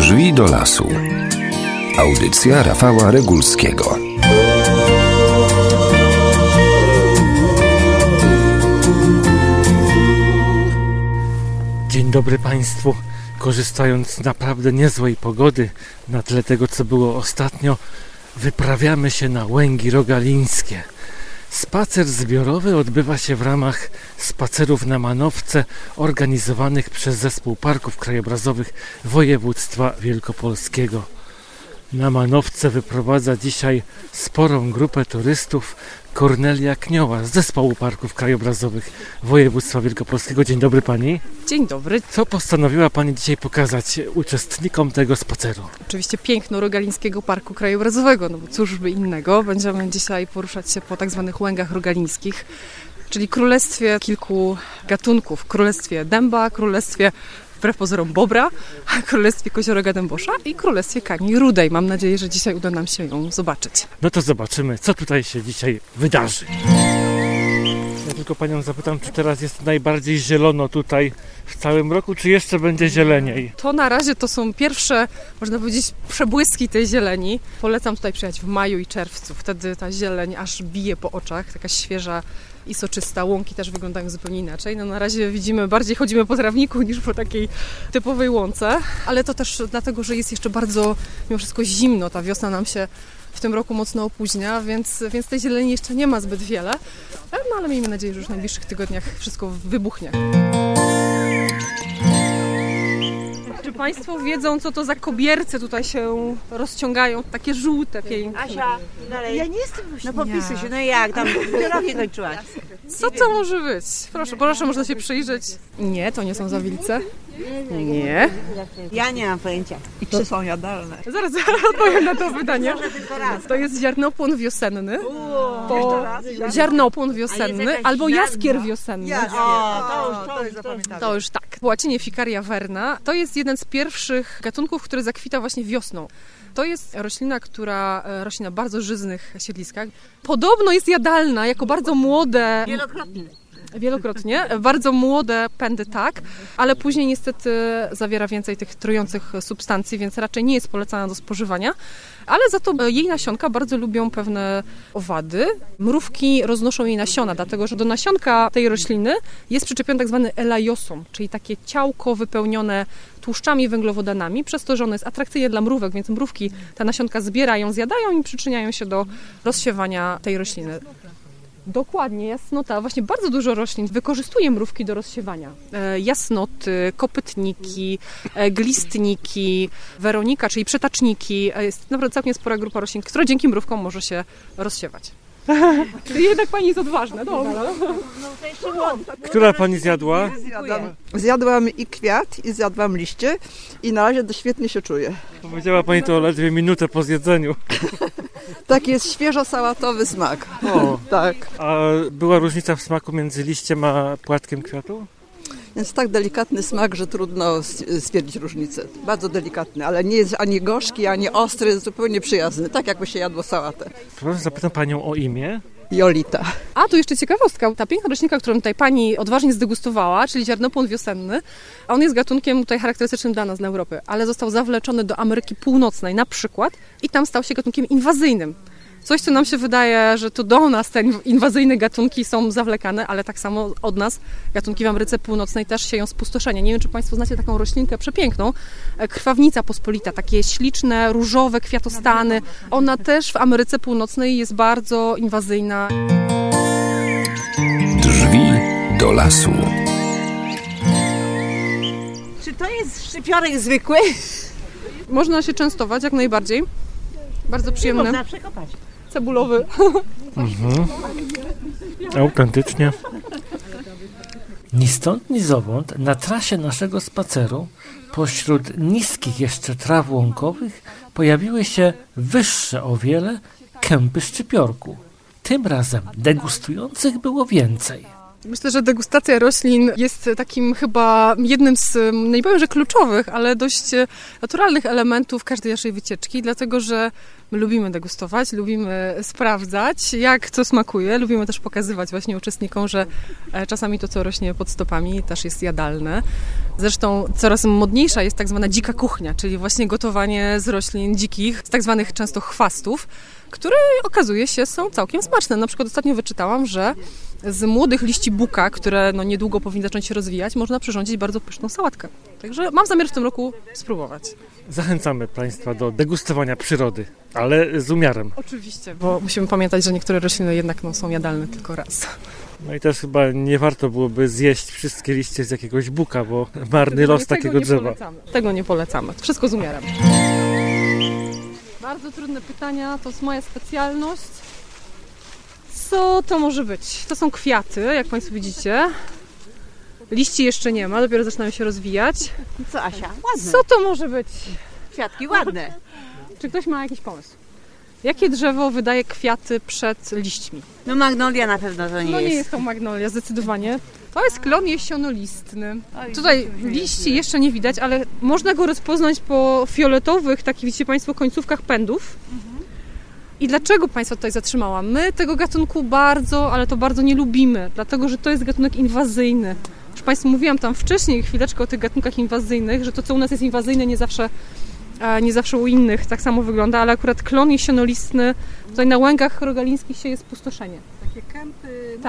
Drzwi do lasu. Audycja Rafała Regulskiego. Dzień dobry Państwu. Korzystając z naprawdę niezłej pogody, na tle tego, co było ostatnio, wyprawiamy się na Łęgi Rogalińskie. Spacer zbiorowy odbywa się w ramach spacerów na manowce organizowanych przez Zespół Parków Krajobrazowych Województwa Wielkopolskiego. Na manowce wyprowadza dzisiaj sporą grupę turystów Kornelia Knioła z Zespołu Parków Krajobrazowych Województwa Wielkopolskiego. Dzień dobry Pani. Dzień dobry. Co postanowiła Pani dzisiaj pokazać uczestnikom tego spaceru? Oczywiście piękno Rogalińskiego Parku Krajobrazowego, no bo cóż by innego. Będziemy dzisiaj poruszać się po tak zwanych Łęgach Rogalińskich, czyli królestwie kilku gatunków. Królestwie dęba, królestwie wbrew pozorom bobra, królestwie kozioroga dębosza i królestwie kani rudej. Mam nadzieję, że dzisiaj uda nam się ją zobaczyć. No to zobaczymy, co tutaj się dzisiaj wydarzy. Ja tylko Panią zapytam, czy teraz jest najbardziej zielono tutaj w całym roku, czy jeszcze będzie zieleniej? To na razie to są pierwsze, można powiedzieć, przebłyski tej zieleni. Polecam tutaj przyjechać w maju i czerwcu. Wtedy ta zieleń aż bije po oczach, taka świeża i soczysta. Łąki też wyglądają zupełnie inaczej. No na razie widzimy, bardziej chodzimy po trawniku niż po takiej typowej łące, ale to też dlatego, że jest jeszcze bardzo mimo wszystko zimno. Ta wiosna nam się w tym roku mocno opóźnia, więc tej zieleni jeszcze nie ma zbyt wiele. No ale miejmy nadzieję, że już w najbliższych tygodniach wszystko wybuchnie. Czy Państwo wiedzą, co to za kobierce tutaj się rozciągają? Takie żółte, piękne. Asia, dalej. Ja nie jestem właśnie. No popisuj się, no jak tam biologię kończyłaś. Co to może być? Proszę, można się przyjrzeć. Nie, to nie są zawilce. Nie. Ja nie mam pojęcia. I czy są jadalne? Zaraz odpowiem na to pytanie. To jest ziarnopłon wiosenny. Ziarnopłon wiosenny albo jaskier wiosenny. To już tak. W łacinie Ficaria verna. To jest jeden z pierwszych gatunków, który zakwita właśnie wiosną. To jest roślina, która rośnie na bardzo żyznych siedliskach. Podobno jest jadalna jako bardzo młode... Wielokrotnie. Bardzo młode pędy tak, ale później niestety zawiera więcej tych trujących substancji, więc raczej nie jest polecana do spożywania. Ale za to jej nasionka bardzo lubią pewne owady. Mrówki roznoszą jej nasiona, dlatego że do nasionka tej rośliny jest przyczepiony tak zwany elaiosom, czyli takie ciałko wypełnione tłuszczami i węglowodanami, przez to, że ono jest atrakcyjne dla mrówek, więc mrówki te nasionka zbierają, zjadają i przyczyniają się do rozsiewania tej rośliny. Dokładnie, jasnota. Właśnie bardzo dużo roślin wykorzystuje mrówki do rozsiewania. Jasnoty, kopytniki, glistniki, weronika, czyli przetaczniki. Jest naprawdę całkiem spora grupa roślin, która dzięki mrówkom może się rozsiewać. Jednak Pani jest odważna. Dobra. Która Pani zjadła? Zjadłam i kwiat, i zjadłam liście i na razie to świetnie się czuję. Powiedziała Pani to ledwie minutę po zjedzeniu. Taki jest świeżo-sałatowy smak. O, tak. A była różnica w smaku między liściem a płatkiem kwiatu? Jest tak delikatny smak, że trudno stwierdzić różnicę. Bardzo delikatny, ale nie jest ani gorzki, ani ostry, jest zupełnie przyjazny, tak jakby się jadło sałatę. Proszę, zapytam Panią o imię. Jolita. A tu jeszcze ciekawostka. Ta piękna roślinka, którą tutaj Pani odważnie zdegustowała, czyli ziarnopłon wiosenny, on jest gatunkiem tutaj charakterystycznym dla nas, dla Europy, ale został zawleczony do Ameryki Północnej na przykład i tam stał się gatunkiem inwazyjnym. Coś, co nam się wydaje, że to do nas te inwazyjne gatunki są zawlekane, ale tak samo od nas gatunki w Ameryce Północnej też sieją spustoszenie. Nie wiem, czy Państwo znacie taką roślinkę przepiękną, krwawnica pospolita, takie śliczne, różowe kwiatostany. Ona też w Ameryce Północnej jest bardzo inwazyjna. Drzwi do lasu. Czy to jest szczypiorek zwykły? Można się częstować jak najbardziej. Bardzo przyjemny. Można przekopać. Cebulowy. Autentycznie. Ni stąd, ni zowąd na trasie naszego spaceru pośród niskich jeszcze traw łąkowych pojawiły się wyższe o wiele kępy szczypiorku. Tym razem degustujących było więcej. Myślę, że degustacja roślin jest takim chyba jednym z, nie powiem, że kluczowych, ale dość naturalnych elementów każdej naszej wycieczki, dlatego że my lubimy degustować, lubimy sprawdzać, jak co smakuje, lubimy też pokazywać właśnie uczestnikom, że czasami to, co rośnie pod stopami, też jest jadalne. Zresztą coraz modniejsza jest tak zwana dzika kuchnia, czyli właśnie gotowanie z roślin dzikich, z tak zwanych często chwastów, które okazuje się są całkiem smaczne. Na przykład ostatnio wyczytałam, że z młodych liści buka, które niedługo powinny zacząć się rozwijać, można przyrządzić bardzo pyszną sałatkę. Także mam zamiar w tym roku spróbować. Zachęcamy Państwa do degustowania przyrody, ale z umiarem. Oczywiście, bo musimy pamiętać, że niektóre rośliny jednak są jadalne tylko raz. No i też chyba nie warto byłoby zjeść wszystkie liście z jakiegoś buka, bo marny los takiego drzewa. Tego nie polecamy. Wszystko z umiarem. Bardzo trudne pytania, to jest moja specjalność. Co to może być? To są kwiaty, jak Państwo widzicie. Liści jeszcze nie ma, dopiero zaczynają się rozwijać. Co, Asia? Ładne. Co to może być? Kwiatki ładne. Czy ktoś ma jakiś pomysł? Jakie drzewo wydaje kwiaty przed liśćmi? No magnolia na pewno to nie jest. No nie jest to magnolia, zdecydowanie. To jest klon jesionolistny. Tutaj liści jeszcze nie widać, ale można go rozpoznać po fioletowych, takich widzicie Państwo, końcówkach pędów. I dlaczego Państwa tutaj zatrzymałam? My tego gatunku bardzo, ale to bardzo nie lubimy, dlatego że to jest gatunek inwazyjny. Już Państwu mówiłam tam wcześniej chwileczkę o tych gatunkach inwazyjnych, że to, co u nas jest inwazyjne, nie zawsze u innych tak samo wygląda, ale akurat klon jesionolistny, tutaj na łęgach rogalińskich się jest pustoszenie. Takie kępy.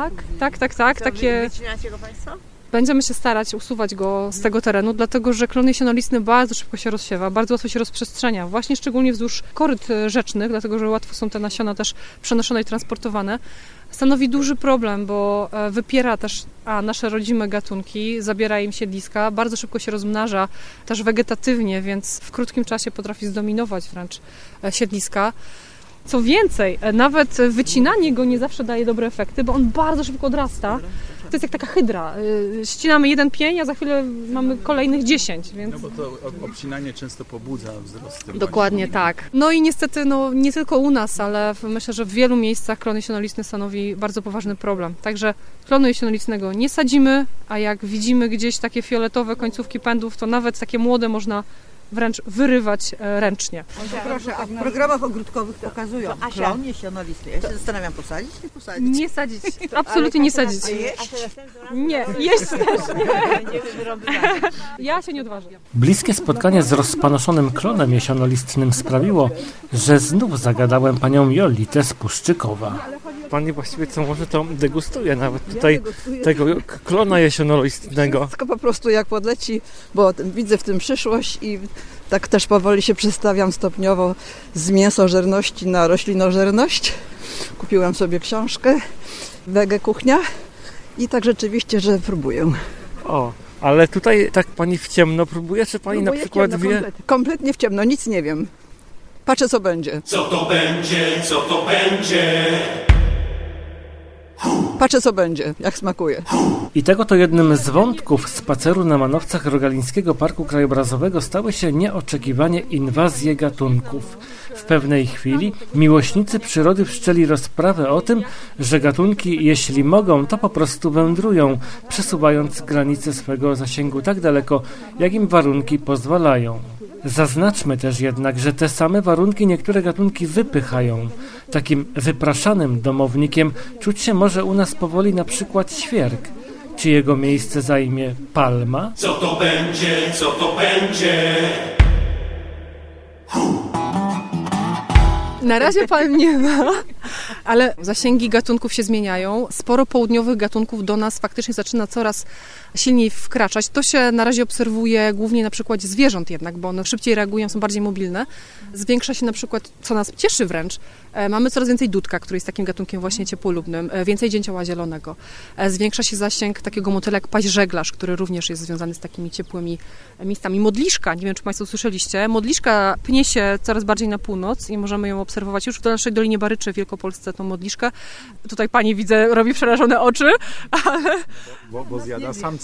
Tak. Takie... Wycinacie go Państwo? Będziemy się starać usuwać go z tego terenu, dlatego że klon jesionolistny bardzo szybko się rozsiewa, bardzo łatwo się rozprzestrzenia, właśnie szczególnie wzdłuż koryt rzecznych, dlatego że łatwo są te nasiona też przenoszone i transportowane. Stanowi duży problem, bo wypiera też nasze rodzime gatunki, zabiera im siedliska, bardzo szybko się rozmnaża też wegetatywnie, więc w krótkim czasie potrafi zdominować wręcz siedliska. Co więcej, nawet wycinanie go nie zawsze daje dobre efekty, bo on bardzo szybko odrasta. To jest jak taka hydra. Ścinamy jeden pień, a za chwilę mamy kolejnych 10. Więc... No bo to obcinanie często pobudza wzrost. Dokładnie tak. No i niestety nie tylko u nas, ale myślę, że w wielu miejscach klon jesionolistny stanowi bardzo poważny problem. Także klonu jesionolistnego nie sadzimy, a jak widzimy gdzieś takie fioletowe końcówki pędów, to nawet takie młode można wręcz wyrywać ręcznie. Proszę, a w programach ogródkowych pokazują klon jesionolistny. Ja się zastanawiam, posadzić, nie posadzić? Nie sadzić, absolutnie nie sadzić. Nie, jeść też nie. Ja się nie odważę. Bliskie spotkanie z rozpanoszonym klonem jesionolistnym sprawiło, że znów zagadałem panią Jolitę z Puszczykowa. Pani właściwie co może to degustuje nawet tutaj tego klona jesionolistnego. Wszystko po prostu jak podleci, bo widzę w tym przyszłość i tak też powoli się przestawiam stopniowo z mięsożerności na roślinożerność. Kupiłam sobie książkę Wege Kuchnia i tak rzeczywiście, że próbuję. O, ale tutaj tak pani w ciemno próbuje, czy pani próbuję na przykład ciemno, wie... Kompletnie w ciemno, nic nie wiem. Patrzę co będzie. Co to będzie, co to będzie? Patrzę co będzie, jak smakuje. I tego to jednym z wątków spaceru na manowcach Rogalińskiego Parku Krajobrazowego stały się nieoczekiwanie inwazje gatunków. W pewnej chwili miłośnicy przyrody wszczęli rozprawę o tym, że gatunki, jeśli mogą, to po prostu wędrują, przesuwając granice swego zasięgu tak daleko, jak im warunki pozwalają. Zaznaczmy też jednak, że te same warunki niektóre gatunki wypychają. Takim wypraszanym domownikiem czuć się może u nas powoli na przykład świerk. Czy jego miejsce zajmie palma? Co to będzie, co to będzie? Na razie palm nie ma, ale zasięgi gatunków się zmieniają. Sporo południowych gatunków do nas faktycznie zaczyna coraz silniej wkraczać. To się na razie obserwuje głównie na przykładzie zwierząt jednak, bo one szybciej reagują, są bardziej mobilne. Zwiększa się na przykład, co nas cieszy wręcz, mamy coraz więcej dudka, który jest takim gatunkiem właśnie ciepłolubnym, więcej dzięcioła zielonego. Zwiększa się zasięg takiego motyla jak paź żeglarz, który również jest związany z takimi ciepłymi miejscami. Modliszka, nie wiem czy Państwo słyszeliście, modliszka pnie się coraz bardziej na północ i możemy ją obserwować już w naszej Dolinie Baryczy w Wielkopolsce, tą modliszkę. Tutaj pani widzę, robi przerażone oczy, ale... Bo zjada samce.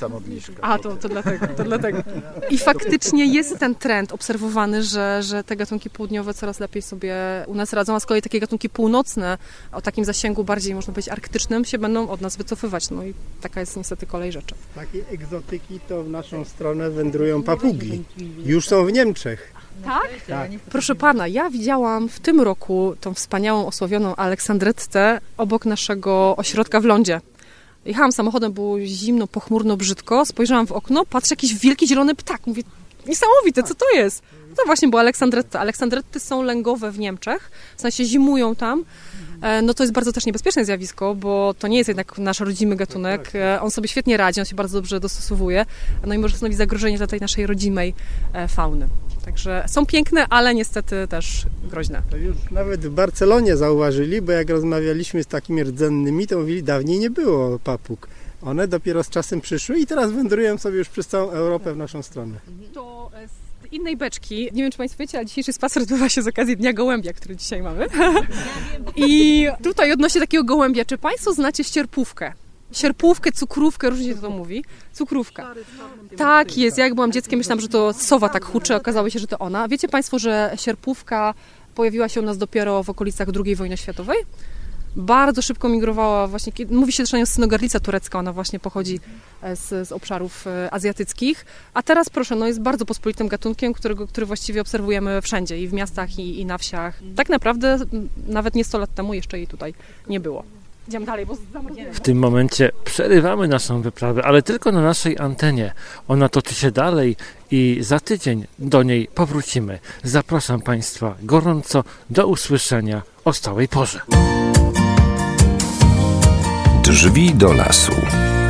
Łomża modliszka. A, to dlatego. I faktycznie jest ten trend obserwowany, że te gatunki południowe coraz lepiej sobie u nas radzą, a z kolei takie gatunki północne o takim zasięgu bardziej, można powiedzieć, arktycznym się będą od nas wycofywać. No i taka jest niestety kolej rzeczy. Takie egzotyki to w naszą stronę wędrują papugi. Już są w Niemczech. Tak? Proszę pana, ja widziałam w tym roku tą wspaniałą, osławioną Aleksandrettę obok naszego ośrodka w lądzie. Jechałam samochodem, było zimno, pochmurno, brzydko, spojrzałam w okno, patrzę, jakiś wielki zielony ptak. Mówię, niesamowite, co to jest? To właśnie była Aleksandretta. Aleksandretty są lęgowe w Niemczech, w sensie zimują tam. No to jest bardzo też niebezpieczne zjawisko, bo to nie jest jednak nasz rodzimy gatunek. On sobie świetnie radzi, on się bardzo dobrze dostosowuje, no i może stanowić zagrożenie dla tej naszej rodzimej fauny. Także są piękne, ale niestety też groźne. To już nawet w Barcelonie zauważyli, bo jak rozmawialiśmy z takimi rdzennymi, to mówili, dawniej nie było papug. One dopiero z czasem przyszły i teraz wędrują sobie już przez całą Europę w naszą stronę. To z innej beczki, nie wiem czy Państwo wiecie, ale dzisiejszy spacer odbywa się z okazji Dnia Gołębia, który dzisiaj mamy. I tutaj odnośnie takiego gołębia, czy Państwo znacie ścierpówkę? Sierpówkę, cukrówkę, różnie się to mówi. Cukrówka. Tak jest, ja jak byłam dzieckiem, myślałam, że to sowa tak huczy, okazało się, że to ona. Wiecie Państwo, że sierpówka pojawiła się u nas dopiero w okolicach II wojny światowej? Bardzo szybko migrowała właśnie, mówi się też o nią synogarlica turecka, ona właśnie pochodzi z obszarów azjatyckich, a teraz proszę, no jest bardzo pospolitym gatunkiem, który właściwie obserwujemy wszędzie, i w miastach, i na wsiach. Tak naprawdę nawet nie 100 lat temu jeszcze jej tutaj nie było. Idziemy dalej, bo w tym momencie przerywamy naszą wyprawę, ale tylko na naszej antenie. Ona toczy się dalej i za tydzień do niej powrócimy. Zapraszam Państwa gorąco do usłyszenia o stałej porze. Drzwi do lasu.